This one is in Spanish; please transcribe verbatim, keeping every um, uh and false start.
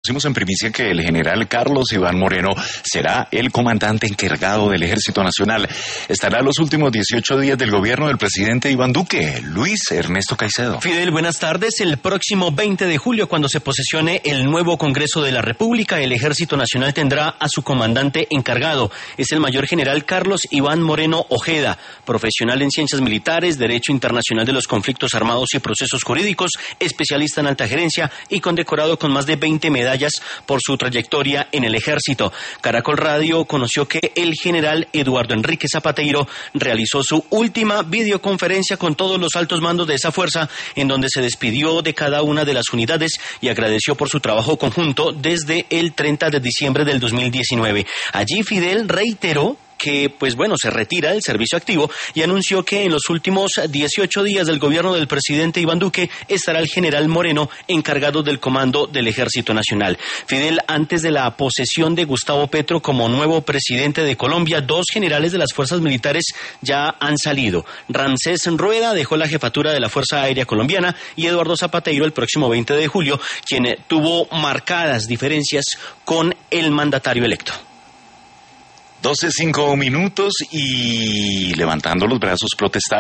Conocimos en primicia que el general Carlos Iván Moreno será el comandante encargado del Ejército Nacional. Estará los últimos dieciocho días del gobierno del presidente Iván Duque. Luis Ernesto Caicedo. Fidel, buenas tardes. El próximo veinte de julio, cuando se posesione el nuevo Congreso de la República, el Ejército Nacional tendrá a su comandante encargado. Es el mayor general Carlos Iván Moreno Ojeda, profesional en ciencias militares, derecho internacional de los conflictos armados y procesos jurídicos, especialista en alta gerencia y condecorado con más de veinte medallas por su trayectoria en el ejército. Caracol Radio conoció que el general Eduardo Enrique Zapateiro realizó su última videoconferencia con todos los altos mandos de esa fuerza, en donde se despidió de cada una de las unidades y agradeció por su trabajo conjunto desde el treinta de diciembre del dos mil diecinueve. Allí Fidel reiteró que, pues bueno, se retira del servicio activo y anunció que en los últimos dieciocho días del gobierno del presidente Iván Duque estará el general Moreno encargado del comando del Ejército Nacional. Fidel, antes de la posesión de Gustavo Petro como nuevo presidente de Colombia, dos generales de las fuerzas militares ya han salido. Ramsés Rueda dejó la jefatura de la Fuerza Aérea Colombiana y Eduardo Zapateiro el próximo veinte de julio, quien tuvo marcadas diferencias con el mandatario electo. doce, cinco minutos y levantando los brazos protestaron.